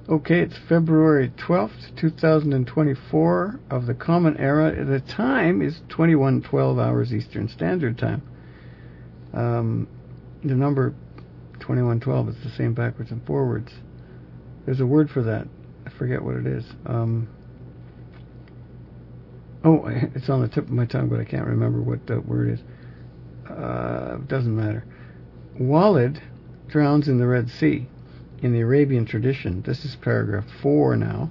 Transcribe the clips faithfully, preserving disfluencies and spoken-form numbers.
Okay, it's February twelfth, two thousand twenty-four of the Common Era. The time is twenty-one twelve hours Eastern Standard Time. Um, the number twenty-one twelve is the same backwards and forwards. There's a word for that. I forget what it is. Um, oh, it's on the tip of my tongue, but I can't remember what the word is. Uh, doesn't matter. Walid drowns in the Red Sea. In the Arabian tradition, this is paragraph four now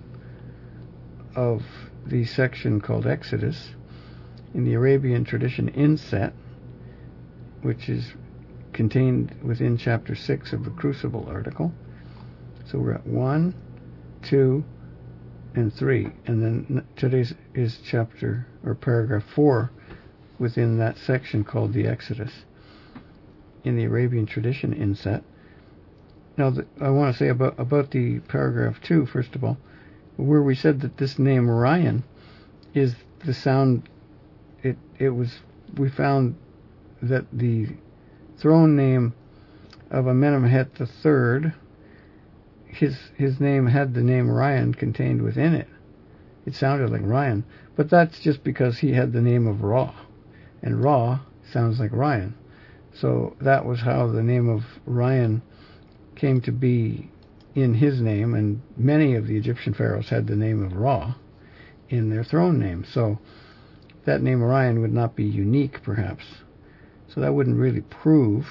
of the section called Exodus. In the Arabian tradition inset, which is contained within chapter six of the Crucible article. So we're at one, two, and three. And then today's is chapter or paragraph four within that section called the Exodus. In the Arabian tradition inset. Now, the, I want to say about about the paragraph two, first of all, where we said that this name Orion is the sound. It it was we found that the throne name of Amenemhet the Third, his his name had the name Orion contained within it. It sounded like Ryan, but that's just because he had the name of Ra, and Ra sounds like Ryan. So that was how the name of Ryan came to be in his name, and many of the Egyptian pharaohs had the name of Ra in their throne name. So that name Orion would not be unique, perhaps. So that wouldn't really prove,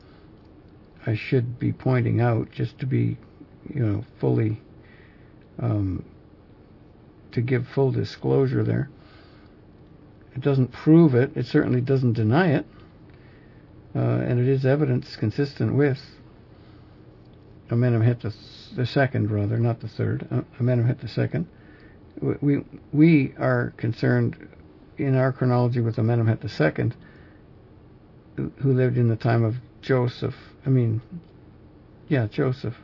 I should be pointing out, just to be, you know, fully, um, to give full disclosure there. It doesn't prove it. It certainly doesn't deny it. Uh, and it is evidence consistent with Amenemhet the, the second, rather, not the third. Uh, Amenemhet the second. We we are concerned in our chronology with Amenemhet the second, who lived in the time of Joseph. I mean, yeah, Joseph.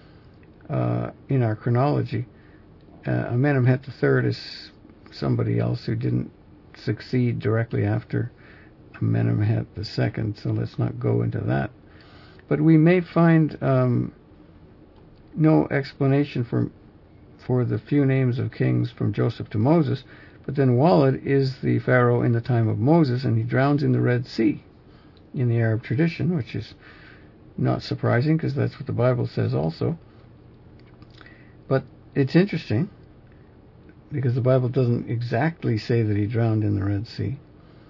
Uh, in our chronology, uh, Amenemhet the third is somebody else who didn't succeed directly after Amenemhet the second. So let's not go into that. But we may find Um, no explanation for for the few names of kings from Joseph to Moses, but then Walid is the pharaoh in the time of Moses, and he drowns in the Red Sea in the Arab tradition, which is not surprising because that's what the Bible says also. But it's interesting because the Bible doesn't exactly say that he drowned in the Red Sea.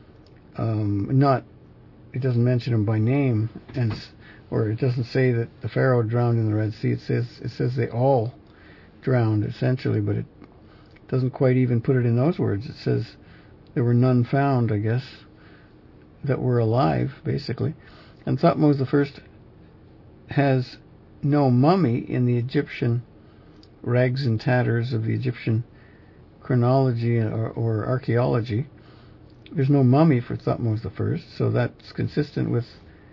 Um, not, it doesn't mention him by name, and or it doesn't say that the Pharaoh drowned in the Red Sea. It says it says they all drowned, essentially, but it doesn't quite even put it in those words. It says there were none found, I guess, that were alive, basically. And Thutmose the First has no mummy in the Egyptian rags and tatters of the Egyptian chronology or, or archaeology. There's no mummy for Thutmose the First, so that's consistent with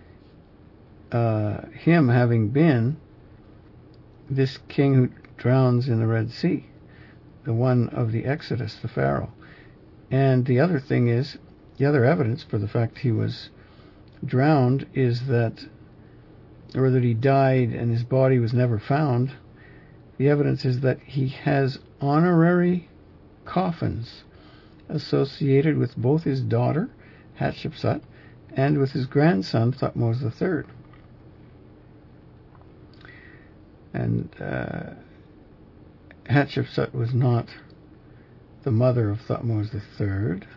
Uh, him having been this king who drowns in the Red Sea, the one of the Exodus, the Pharaoh. And the other thing is, the other evidence for the fact he was drowned is that, or that he died and his body was never found, the evidence is that he has honorary coffins associated with both his daughter, Hatshepsut, and with his grandson, Thutmose the Third. And uh, Hatshepsut was not the mother of Thutmose the Third,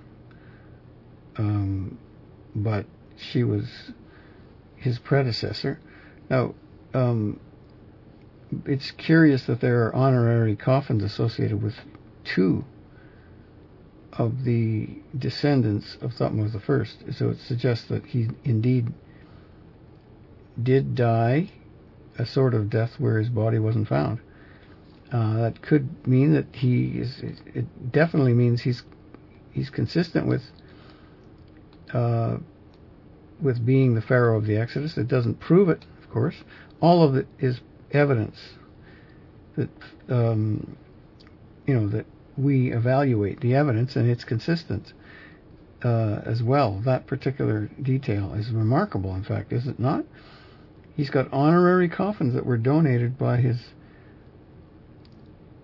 um, but she was his predecessor. Now, um, it's curious that there are honorary coffins associated with two of the descendants of Thutmose the First. So it suggests that he indeed did die a sort of death where his body wasn't found. Uh, that could mean that he is. It, it definitely means he's he's consistent with uh, with being the Pharaoh of the Exodus. It doesn't prove it, of course. All of it is evidence that um, you know that we evaluate the evidence, and it's consistent uh, as well. That particular detail is remarkable, in fact, is it not? He's got honorary coffins that were donated by his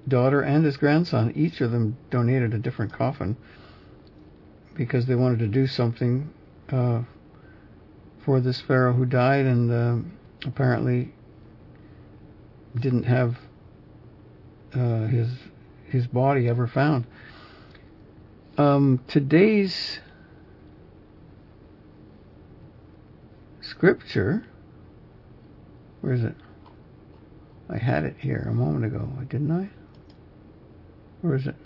daughter and his grandson, each of them donated a different coffin because they wanted to do something uh, for this pharaoh who died and uh, apparently didn't have uh, his his body ever found. Um, today's scripture, where is it? I had it here a moment ago, didn't I? Where is it?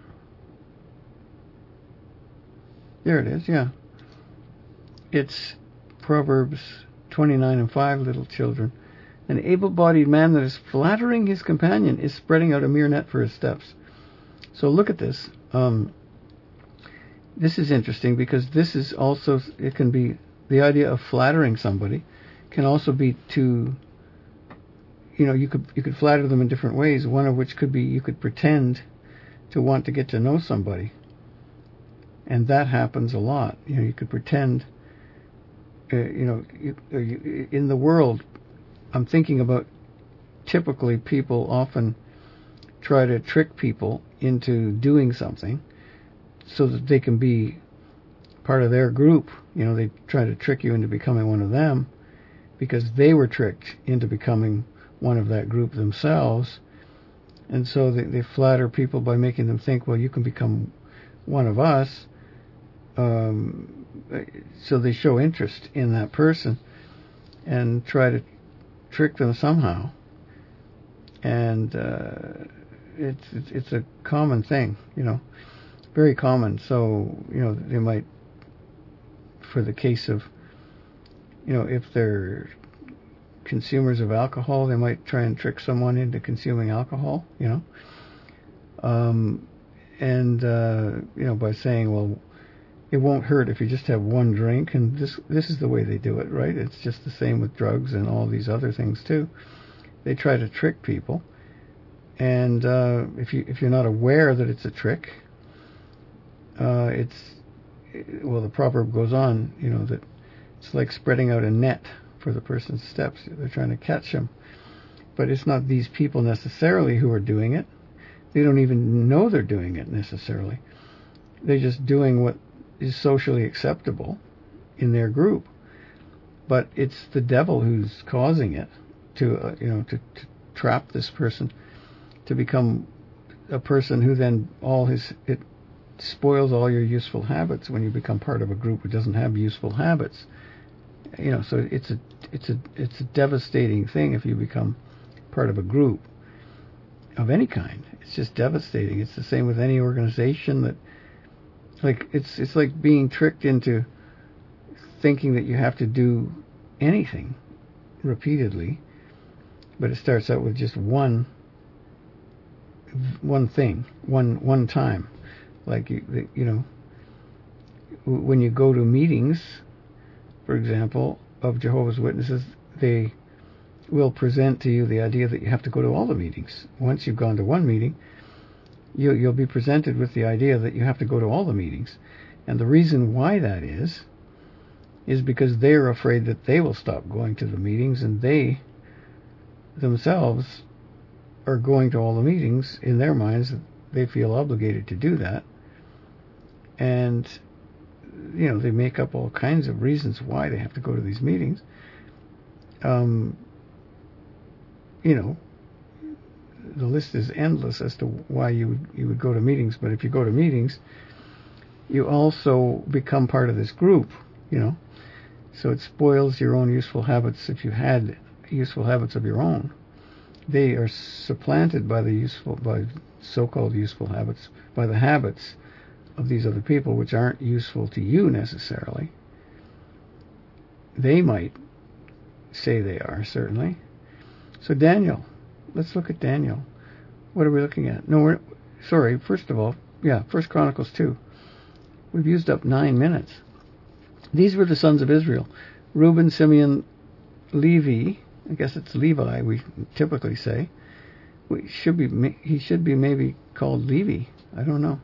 There it is, yeah. It's Proverbs twenty-nine and five, little children. An able-bodied man that is flattering his companion is spreading out a mere net for his steps. So look at this. Um, this is interesting because this is also, it can be, the idea of flattering somebody can also be to, you know, you could you could flatter them in different ways, one of which could be you could pretend to want to get to know somebody. And that happens a lot. You know, you could pretend, uh, you know, you, you, in the world, I'm thinking about typically people often try to trick people into doing something so that they can be part of their group. You know, they try to trick you into becoming one of them because they were tricked into becoming one of that group themselves. And so they, they flatter people by making them think, well, you can become one of us. Um, so they show interest in that person and try to trick them somehow. And uh, it's, it's it's a common thing, you know, very common. So, you know, they might, for the case of, you know, if they're consumers of alcohol, they might try and trick someone into consuming alcohol, you know. Um, and, uh, you know, by saying, well, it won't hurt if you just have one drink, and this this is the way they do it, right? It's just the same with drugs and all these other things too. They try to trick people, and uh, if you if you're not aware that it's a trick, uh, it's well, the proverb goes on, you know, that it's like spreading out a net for the person's steps. They're trying to catch him, but it's not these people necessarily who are doing it. They don't even know they're doing it necessarily. They're just doing what is socially acceptable in their group, but it's the devil who's causing it to, uh, you know, to, to trap this person to become a person who then all his it spoils all your useful habits when you become part of a group who doesn't have useful habits. You know, so it's a it's a it's a devastating thing if you become part of a group of any kind. It's just devastating. It's the same with any organization that. Like it's it's like being tricked into thinking that you have to do anything repeatedly, but it starts out with just one one thing, one one time. Like you you know, when you go to meetings, for example, of Jehovah's Witnesses, they will present to you the idea that you have to go to all the meetings. Once you've gone to one meeting, You, you'll be presented with the idea that you have to go to all the meetings. And the reason why that is, is because they're afraid that they will stop going to the meetings, and they themselves are going to all the meetings. In their minds, they feel obligated to do that. And, you know, they make up all kinds of reasons why they have to go to these meetings. Um, you know, the list is endless as to why you would, you would go to meetings, but if you go to meetings, you also become part of this group, you know. So it spoils your own useful habits if you had useful habits of your own. They are supplanted by the useful, by so-called useful habits, by the habits of these other people, which aren't useful to you necessarily. They might say they are, certainly. So Daniel. Let's look at Daniel. What are we looking at? No, we're sorry. First of all, yeah, First Chronicles two. We've used up nine minutes. These were the sons of Israel: Reuben, Simeon, Levi. I guess it's Levi. We typically say. We should be. He should be maybe called Levi. I don't know.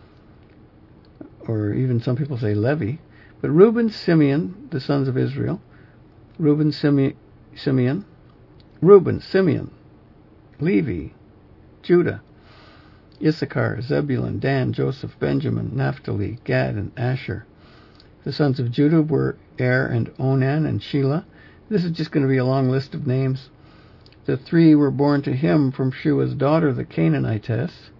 Or even some people say Levi. But Reuben, Simeon, the sons of Israel. Reuben, Simeon, Simeon, Reuben, Simeon. Levi, Judah. Issachar, Zebulun, Dan, Joseph, Benjamin, Naphtali, Gad, and Asher. The sons of Judah were Er and Onan and Shelah. This is just going to be a long list of names. The three were born to him from Shua's daughter, the Canaanitess.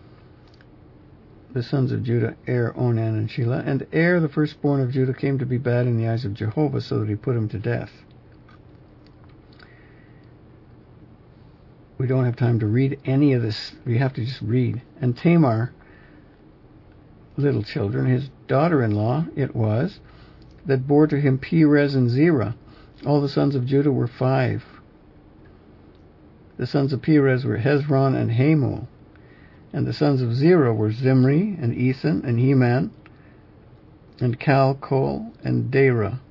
The sons of Judah, Er, Onan, and Shelah. And Er, the firstborn of Judah, came to be bad in the eyes of Jehovah, so that he put him to death. We don't have time to read any of this. We have to just read. And Tamar, little children, his daughter-in-law it was, that bore to him Perez and Zerah. All the sons of Judah were five. The sons of Perez were Hezron and Hamul. And the sons of Zerah were Zimri and Ethan and Heman and Calcol and Dara.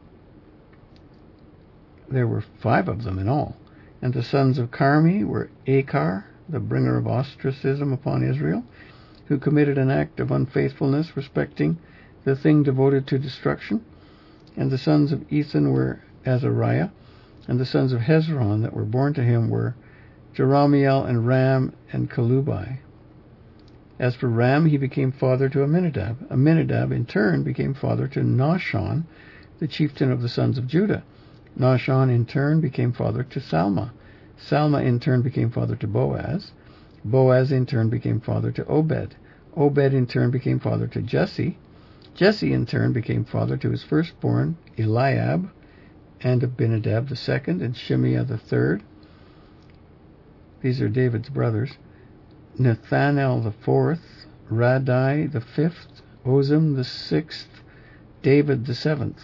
There were five of them in all. And the sons of Carmi were Achar, the bringer of ostracism upon Israel, who committed an act of unfaithfulness respecting the thing devoted to destruction. And the sons of Ethan were Azariah. And the sons of Hezron that were born to him were Jerahmeel and Ram and Kalubai. As for Ram, he became father to Aminadab. Aminadab, in turn, became father to Nahshon, the chieftain of the sons of Judah. Nahshon, in turn, became father to Salma. Salma, in turn, became father to Boaz. Boaz, in turn, became father to Obed. Obed, in turn, became father to Jesse. Jesse, in turn, became father to his firstborn, Eliab, and Abinadab the second, and Shimea the third. These are David's brothers. Nethanel the fourth, Radai the fifth, Ozem the sixth, David the seventh.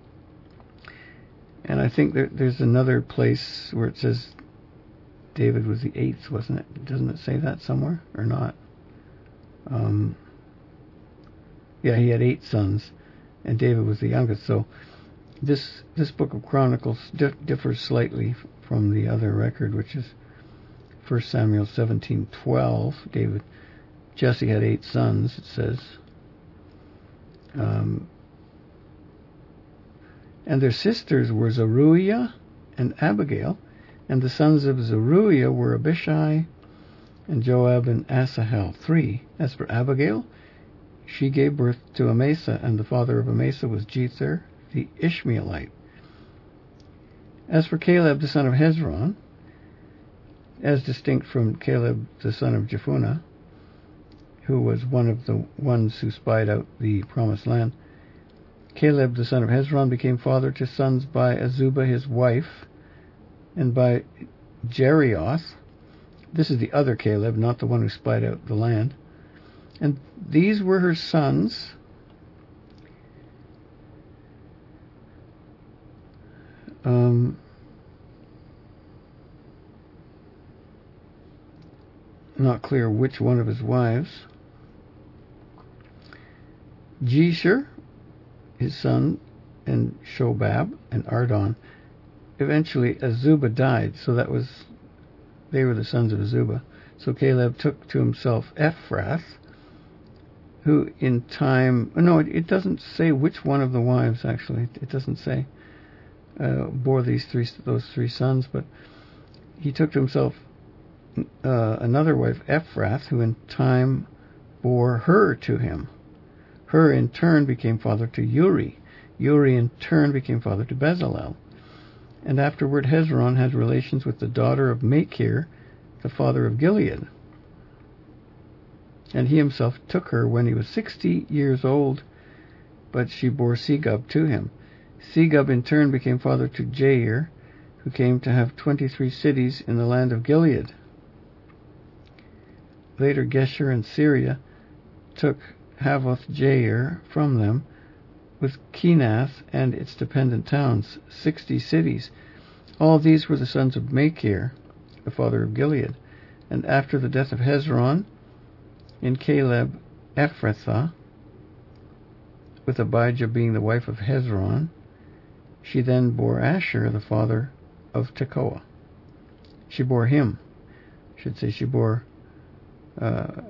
And I think there, there's another place where it says David was the eighth, wasn't it? Doesn't it say that somewhere or not? Um, yeah, he had eight sons, and David was the youngest. So this this book of Chronicles di- differs slightly from the other record, which is First Samuel seventeen twelve. David, Jesse had eight sons. It says, um, and their sisters were Zeruiah and Abigail, and the sons of Zeruiah were Abishai and Joab and Asahel. Three. As for Abigail, she gave birth to Amasa, and the father of Amasa was Jether the Ishmaelite. As for Caleb, the son of Hezron, as distinct from Caleb, the son of Jephunneh, who was one of the ones who spied out the promised land, Caleb, the son of Hezron, became father to sons by Azubah, his wife, and by Jerioth. This is the other Caleb, not the one who spied out the land. And these were her sons. Um... Not clear which one of his wives. Jesher, his son, and Shobab, and Ardon. Eventually, Azubah died, so that was, they were the sons of Azubah. So Caleb took to himself Ephrath, who in time, no, it, it doesn't say which one of the wives, actually. It doesn't say, uh, bore these three, those three sons, but he took to himself Uh, another wife, Ephrath, who in time bore Hur to him. Hur in turn became father to Uri. Uri in turn became father to Bezalel. And afterward Hezron had relations with the daughter of Machir, the father of Gilead. And he himself took her when he was sixty years old, but she bore Segub to him. Segub in turn became father to Jair, who came to have twenty-three cities in the land of Gilead. Later, Gesher and Syria took Havoth Jair from them, with Kenath and its dependent towns, sixty cities. All these were the sons of Machir, the father of Gilead. And after the death of Hezron, in Caleb, Ephrathah, with Abijah being the wife of Hezron, she then bore Asher, the father of Tekoa. She bore him. I should say she bore Uh,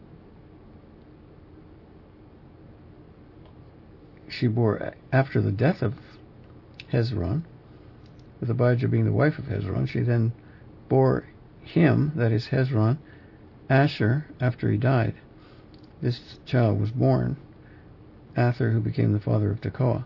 she bore, after the death of Hezron, with Abijah being the wife of Hezron, she then bore him, that is Hezron, Asher, after he died, this child was born, Ather, who became the father of Tekoa.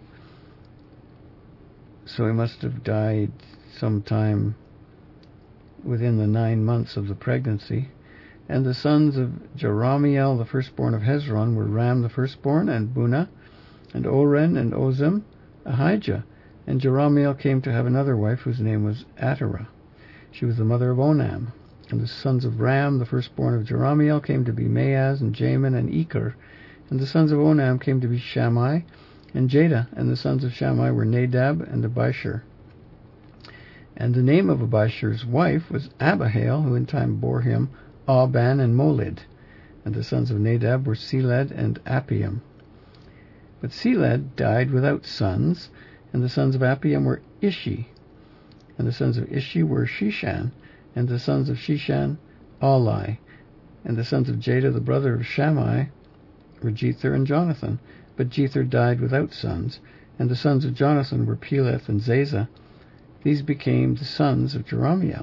So he must have died sometime within the nine months of the pregnancy. And the sons of Jerahmeel, the firstborn of Hezron, were Ram the firstborn, and Bunah, and Oren, and Ozem, Ahijah. And Jerahmeel came to have another wife, whose name was Atterah. She was the mother of Onam. And the sons of Ram, the firstborn of Jerahmeel, came to be Maaz, and Jamin, and Eker. And the sons of Onam came to be Shammai, and Jada. And the sons of Shammai were Nadab, and Abishur. And the name of Abishur's wife was Abihail, who in time bore him Ahban and Molid. And the sons of Nadab were Seled and Appiam. But Seled died without sons, and the sons of Appiam were Ishi. And the sons of Ishi were Shishan, and the sons of Shishan, Alai. And the sons of Jada, the brother of Shammai, were Jether and Jonathan. But Jether died without sons. And the sons of Jonathan were Peleth and Zazah. These became the sons of Jerahmeel.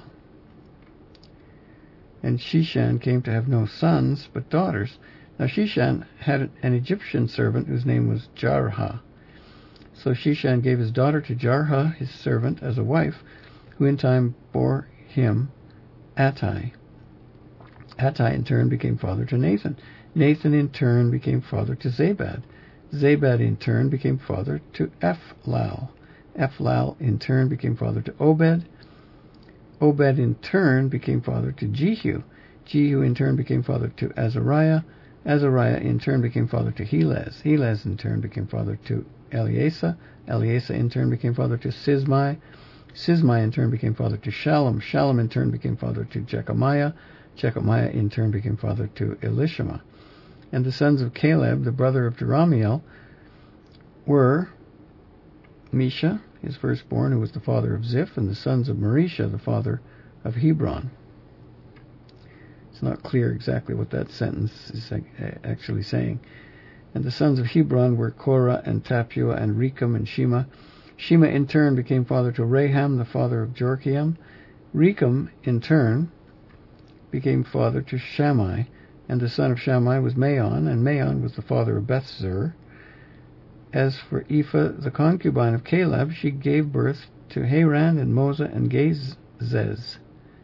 And Shishan came to have no sons, but daughters. Now Shishan had an Egyptian servant whose name was Jarha. So Shishan gave his daughter to Jarha, his servant, as a wife, who in time bore him Attai. Attai in turn became father to Nathan. Nathan in turn became father to Zabad. Zabad in turn became father to Ephlal. Ephlal in turn became father to Obed. Obed in turn became father to Jehu. Jehu in turn became father to Azariah. Azariah in turn became father to Helez. Helez in turn became father to Eleasa. Eleasa in turn became father to Sismai. Sismai in turn became father to Shalom. Shalom in turn became father to Jechamiah. Jechamiah in turn became father to Elishama. And the sons of Caleb, the brother of Jerahmeel, were Misha, his firstborn, who was the father of Ziph, and the sons of Marisha, the father of Hebron. It's not clear exactly what that sentence is actually saying. And the sons of Hebron were Korah and Tapua and Rechem and Shema. Shema in turn became father to Raham, the father of Jorkiam. Rechem in turn became father to Shammai, and the son of Shammai was Maon, and Maon was the father of Bethzur. As for Ephah, the concubine of Caleb, she gave birth to Haran and Moza and Gazez.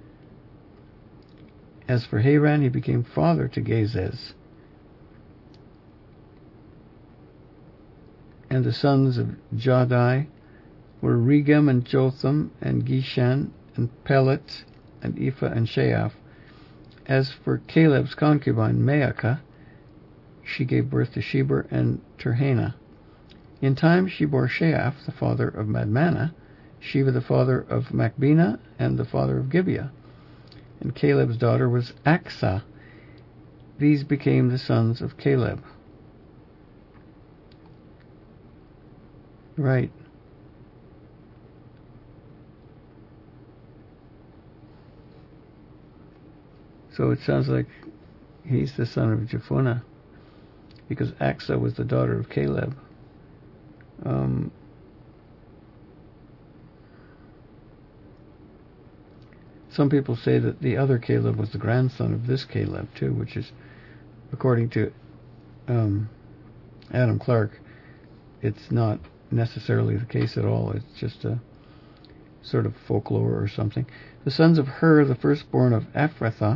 As for Haran, he became father to Gazez. And the sons of Jadai were Regem and Jotham and Geshan and Pelet and Ephah and Sheaph. As for Caleb's concubine Maacah, she gave birth to Sheber and Terhana. In time she bore Sheaph, the father of Madmannah, Sheba the father of Machbenah, and the father of Gibeah. And Caleb's daughter was Aksah. These became the sons of Caleb. Right. So it sounds like he's the son of Jephunneh, because Aksah was the daughter of Caleb. Um, some people say that the other Caleb was the grandson of this Caleb too, which is, according to um, Adam Clark, it's not necessarily the case at all. It's just a sort of folklore or something. The sons of Hur, the firstborn of Ephrathah,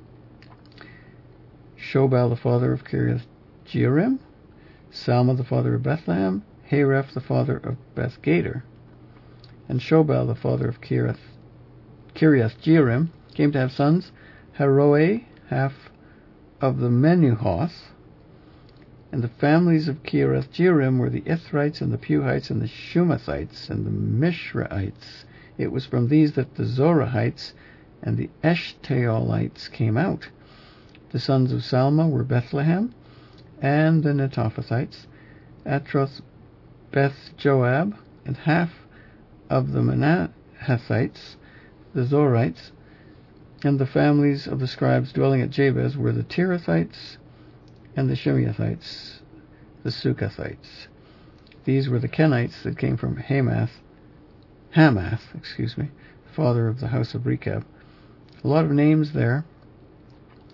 Shobal the father of Kiriath Jearim, Salma the father of Bethlehem, Hareph the father of Bethgader, and Shobal the father of Kiriath Jearim came to have sons, Haroeh, half of the Menuhoth. And the families of Kiriath Jearim were the Ithrites and the Puhites and the Shumathites and the Mishraites. It was from these that the Zorahites and the Eshtaolites came out. The sons of Salma were Bethlehem and the Netophathites, Atroth Beth Joab, and half of the Manahathites, the Zorites. And the families of the scribes dwelling at Jabez were the Tirathites and the Shimeathites, the Sukathites. These were the Kenites that came from Hamath, Hamath, excuse me, father of the house of Rechab. A lot of names there.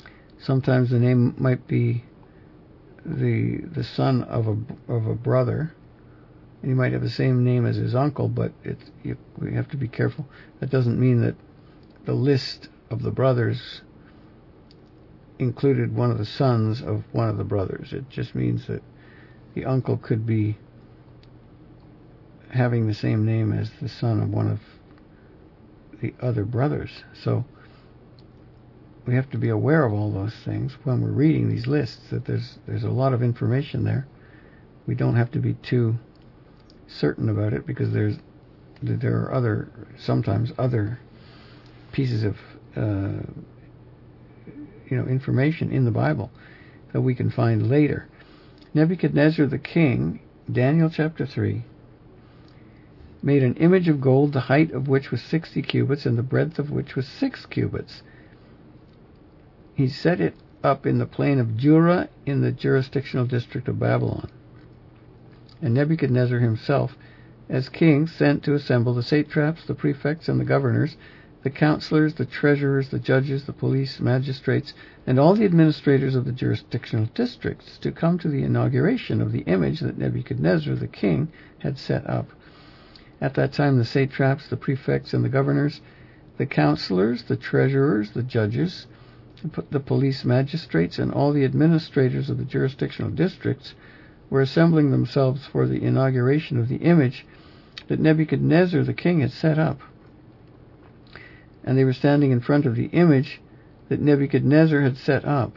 Sometimes the name might be the the son of a of a brother, and he might have the same name as his uncle, but it you, we have to be careful. That doesn't mean that the list of the brothers included one of the sons of one of the brothers. It just means that the uncle could be having the same name as the son of one of the other brothers. So we have to be aware of all those things when we're reading these lists, that there's there's a lot of information there. We don't have to be too certain about it, because there's there are other sometimes other pieces of uh, you know information in the Bible that we can find later. Nebuchadnezzar the king, Daniel chapter three, made an image of gold, the height of which was sixty cubits, and the breadth of which was six cubits. He set it up in the plain of Dura in the jurisdictional district of Babylon. And Nebuchadnezzar himself, as king, sent to assemble the satraps, the prefects, and the governors, the counselors, the treasurers, the judges, the police, magistrates, and all the administrators of the jurisdictional districts to come to the inauguration of the image that Nebuchadnezzar the king had set up. At that time the satraps, the prefects, and the governors, the counselors, the treasurers, the judges, the police magistrates, and all the administrators of the jurisdictional districts were assembling themselves for the inauguration of the image that Nebuchadnezzar the king had set up. And they were standing in front of the image that Nebuchadnezzar had set up.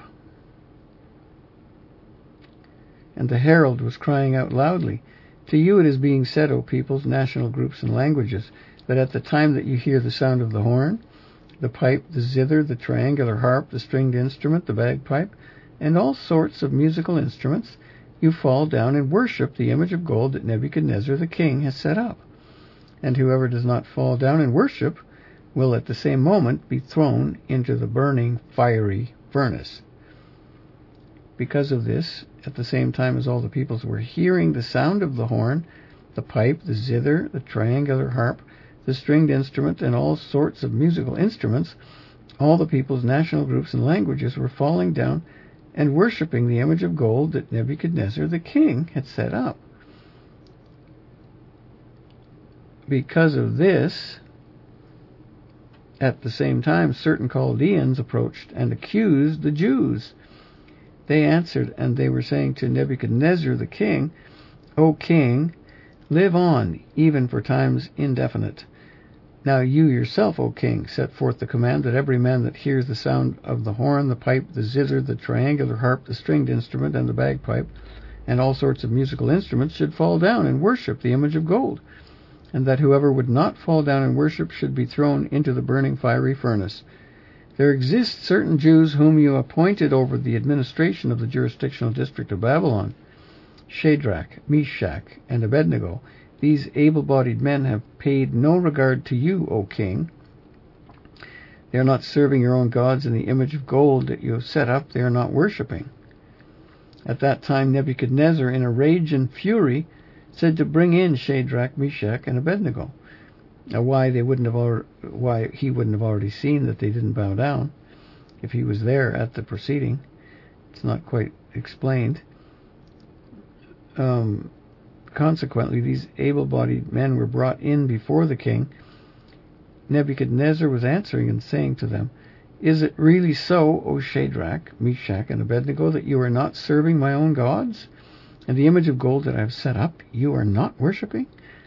And the herald was crying out loudly, "To you it is being said, O peoples, national groups, and languages, that at the time that you hear the sound of the horn, the pipe, the zither, the triangular harp, the stringed instrument, the bagpipe, and all sorts of musical instruments, you fall down and worship the image of gold that Nebuchadnezzar the king has set up. And whoever does not fall down and worship will at the same moment be thrown into the burning fiery furnace." Because of this, at the same time as all the peoples were hearing the sound of the horn, the pipe, the zither, the triangular harp, the stringed instrument, and all sorts of musical instruments, all the peoples, national groups, and languages were falling down and worshipping the image of gold that Nebuchadnezzar the king had set up. Because of this, at the same time, certain Chaldeans approached and accused the Jews. They answered, and they were saying to Nebuchadnezzar the king, "O king, live on, even for times indefinite. Now you yourself, O king, set forth the command that every man that hears the sound of the horn, the pipe, the zither, the triangular harp, the stringed instrument, and the bagpipe, and all sorts of musical instruments should fall down and worship the image of gold, and that whoever would not fall down and worship should be thrown into the burning fiery furnace. There exist certain Jews whom you appointed over the administration of the jurisdictional district of Babylon, Shadrach, Meshach, and Abednego. These able-bodied men have paid no regard to you, O king. They are not serving your own gods, and the image of gold that you have set up they are not worshipping." At that time Nebuchadnezzar, in a rage and fury, said to bring in Shadrach, Meshach, and Abednego. Now, why they wouldn't have al- why he wouldn't have already seen that they didn't bow down if he was there at the proceeding, it's not quite explained. Um, consequently, these able-bodied men were brought in before the king. Nebuchadnezzar was answering and saying to them, "Is it really so, O Shadrach, Meshach, and Abednego, that you are not serving my own gods, and the image of gold that I have set up you are not worshipping?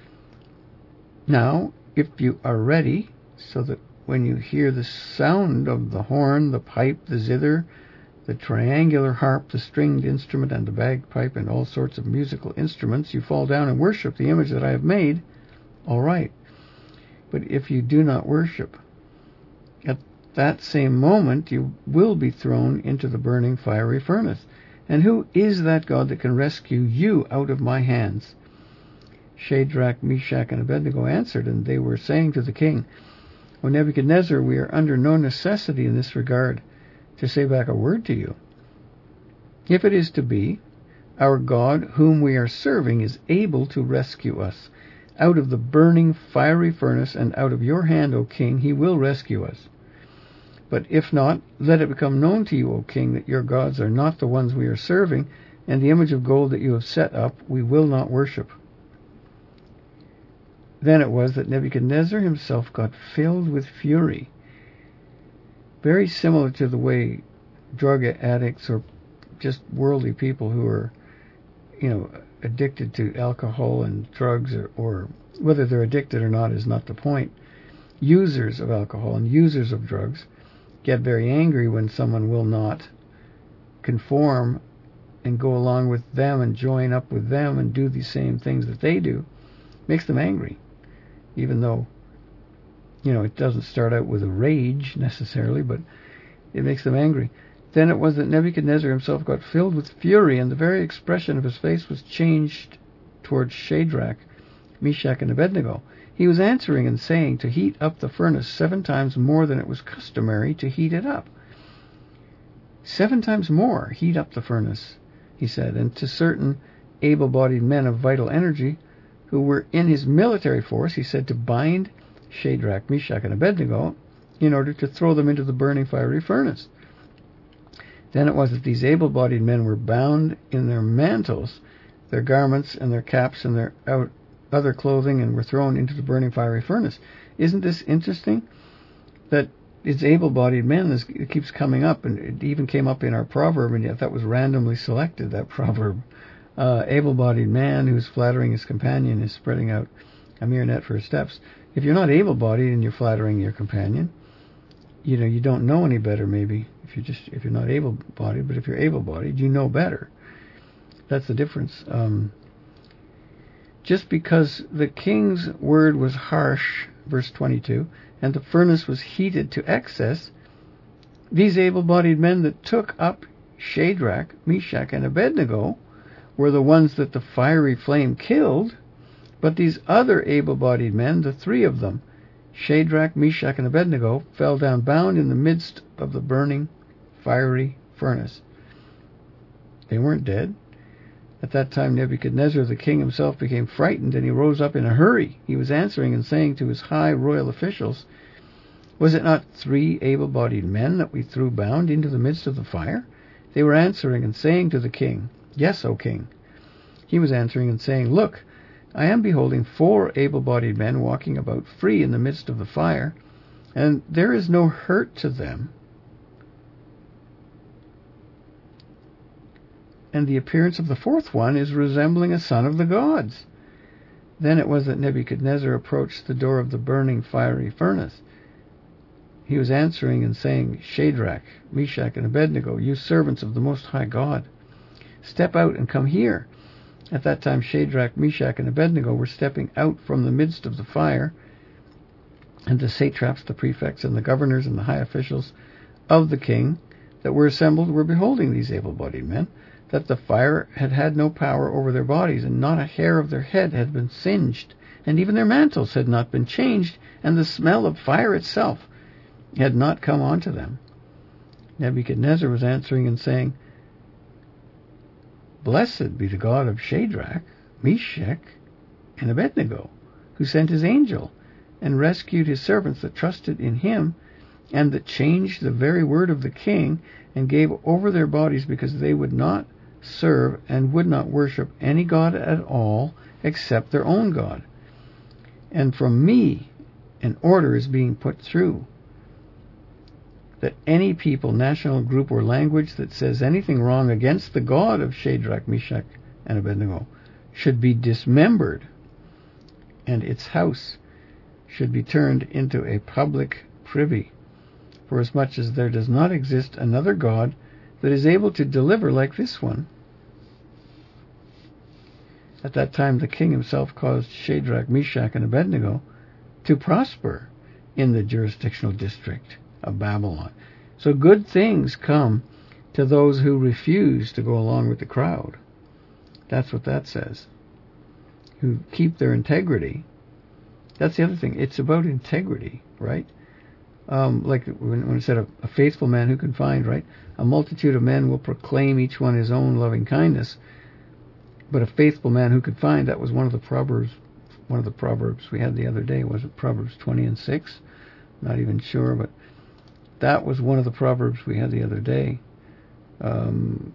Now, if you are ready, so that when you hear the sound of the horn, the pipe, the zither, the triangular harp, the stringed instrument, and the bagpipe, and all sorts of musical instruments, you fall down and worship the image that I have made, all right. But if you do not worship, at that same moment you will be thrown into the burning fiery furnace. And who is that God that can rescue you out of my hands?" Shadrach, Meshach, and Abednego answered, and they were saying to the king, "O Nebuchadnezzar, we are under no necessity in this regard to say back a word to you. If it is to be, our God, whom we are serving, is able to rescue us out of the burning fiery furnace, and out of your hand, O king, he will rescue us. But if not, let it become known to you, O king, that your gods are not the ones we are serving, and the image of gold that you have set up we will not worship. Then it was that Nebuchadnezzar himself got filled with fury. Very similar to the way drug addicts or just worldly people who are, you know, addicted to alcohol and drugs, or, or whether they're addicted or not is not the point. Users of alcohol and users of drugs get very angry when someone will not conform and go along with them and join up with them and do the same things that they do. Makes them angry, even though, you know, it doesn't start out with a rage necessarily, but it makes them angry. Then it was that Nebuchadnezzar himself got filled with fury, and the very expression of his face was changed towards Shadrach, Meshach, and Abednego. He was answering and saying to heat up the furnace seven times more than it was customary to heat it up. Seven times more heat up the furnace, he said, and to certain able-bodied men of vital energy who were in his military force, he said to bind Shadrach, Meshach, and Abednego in order to throw them into the burning fiery furnace. Then it was that these able-bodied men were bound in their mantles, their garments, and their caps, and their out, other clothing, and were thrown into the burning fiery furnace. Isn't this interesting? That it's able-bodied men. This, it keeps coming up, and it even came up in our proverb, and yet that was randomly selected, that proverb. Uh, able-bodied man who's flattering his companion is spreading out a mere net for his steps. If you're not able-bodied and you're flattering your companion, you know, you don't know any better, maybe, if you're just if you're not able-bodied. But if you're able-bodied, you know better. That's the difference. Um, just because the king's word was harsh, verse twenty-two, and the furnace was heated to excess, these able-bodied men that took up Shadrach, Meshach, and Abednego were the ones that the fiery flame killed, but these other able-bodied men, the three of them, Shadrach, Meshach, and Abednego, fell down bound in the midst of the burning, fiery furnace. They weren't dead. At that time Nebuchadnezzar the king himself became frightened, and he rose up in a hurry. He was answering and saying to his high royal officials, "Was it not three able-bodied men that we threw bound into the midst of the fire?" They were answering and saying to the king, "Yes, O king." He was answering and saying, "Look, I am beholding four able-bodied men walking about free in the midst of the fire, and there is no hurt to them. And the appearance of the fourth one is resembling a son of the gods." Then it was that Nebuchadnezzar approached the door of the burning fiery furnace. He was answering and saying, "Shadrach, Meshach, and Abednego, you servants of the Most High God, step out and come here." At that time Shadrach, Meshach, and Abednego were stepping out from the midst of the fire, and the satraps, the prefects, and the governors, and the high officials of the king that were assembled were beholding these able-bodied men, that the fire had had no power over their bodies, and not a hair of their head had been singed, and even their mantles had not been changed, and the smell of fire itself had not come onto them. Nebuchadnezzar was answering and saying, "Blessed be the God of Shadrach, Meshach, and Abednego, who sent his angel and rescued his servants that trusted in him, and that changed the very word of the king, and gave over their bodies because they would not serve and would not worship any god at all except their own God. And from me an order is being put through, that any people, national group, or language that says anything wrong against the God of Shadrach, Meshach, and Abednego should be dismembered, and its house should be turned into a public privy, forasmuch as there does not exist another God that is able to deliver like this one." At that time the king himself caused Shadrach, Meshach, and Abednego to prosper in the jurisdictional district of Babylon. So good things come to those who refuse to go along with the crowd. That's what that says. Who keep their integrity. That's the other thing. It's about integrity, right? Um, like when, when it said a, a faithful man who can find, right? A multitude of men will proclaim each one his own loving kindness. But a faithful man who could find, that was one of the proverbs, one of the proverbs we had the other day. Was it Proverbs twenty and six? Not even sure, but that was one of the proverbs we had the other day. Um,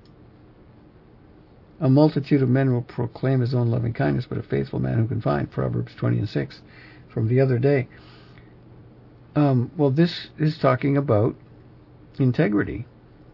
a multitude of men will proclaim his own loving kindness, but a faithful man who can find. Proverbs twenty and six from the other day. Um, well, this is talking about integrity.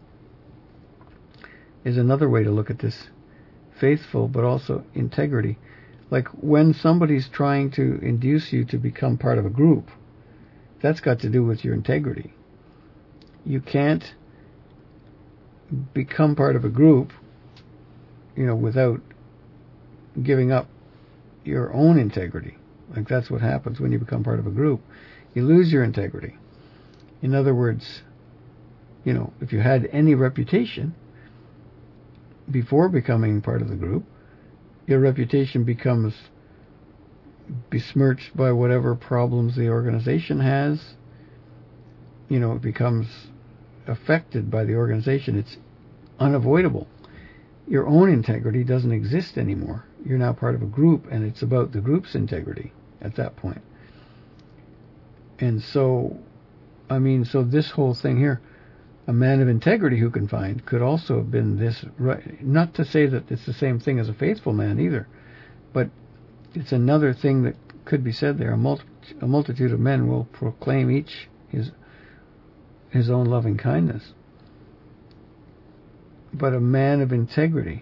Is another way to look at this. Faithful, but also integrity. Like when somebody's trying to induce you to become part of a group, that's got to do with your integrity. You can't become part of a group, you know, without giving up your own integrity. Like that's what happens when you become part of a group. You lose your integrity. In other words, you know, if you had any reputation before becoming part of the group, your reputation becomes besmirched by whatever problems the organization has. You know, it becomes affected by the organization. It's unavoidable. Your own integrity doesn't exist anymore. You're now part of a group, and it's about the group's integrity at that point. And so, I mean, so this whole thing here, a man of integrity who can find, could also have been this, right? Not to say that it's the same thing as a faithful man either, but it's another thing that could be said there. A, multi- a multitude of men will proclaim each his his own loving kindness. But a man of integrity,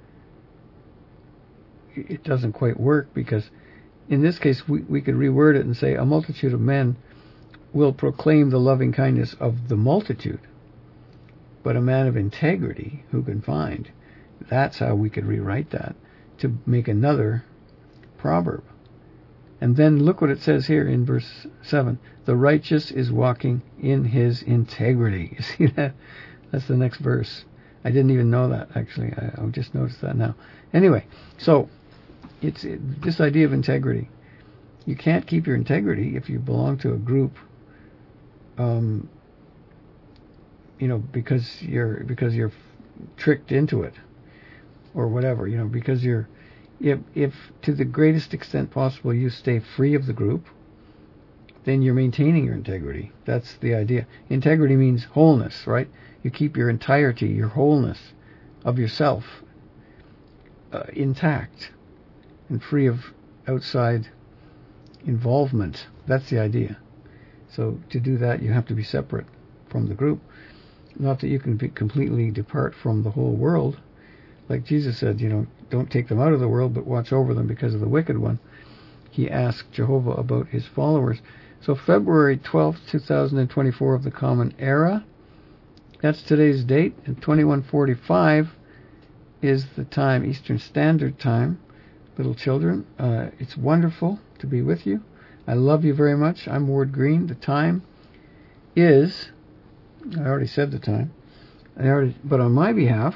it doesn't quite work, because in this case we, we could reword it and say a multitude of men will proclaim the loving kindness of the multitude. But a man of integrity who can find, that's how we could rewrite that to make another proverb. And then look what it says here in verse seven. The righteous is walking in his integrity. You see that? That's the next verse. I didn't even know that, actually. I, I just noticed that now. Anyway, so it's it, this idea of integrity. You can't keep your integrity if you belong to a group, um, you know, because you're because you're tricked into it, or whatever. You know, because you're if if to the greatest extent possible you stay free of the group, then you're maintaining your integrity. That's the idea. Integrity means wholeness, right? You keep your entirety, your wholeness of yourself uh, intact and free of outside involvement. That's the idea. So to do that, you have to be separate from the group. Not that you can be completely depart from the whole world. Like Jesus said, you know, don't take them out of the world, but watch over them because of the wicked one. He asked Jehovah about his followers. So February twelfth, two thousand twenty-four of the Common Era. That's today's date, and twenty-one forty-five is the time, Eastern Standard Time. Little children, uh, it's wonderful to be with you. I love you very much. I'm Ward Green. The time is, I already said the time, I already, but on my behalf,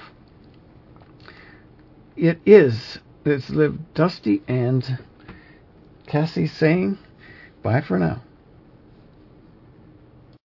it is, let's live Dusty and Cassie saying bye for now.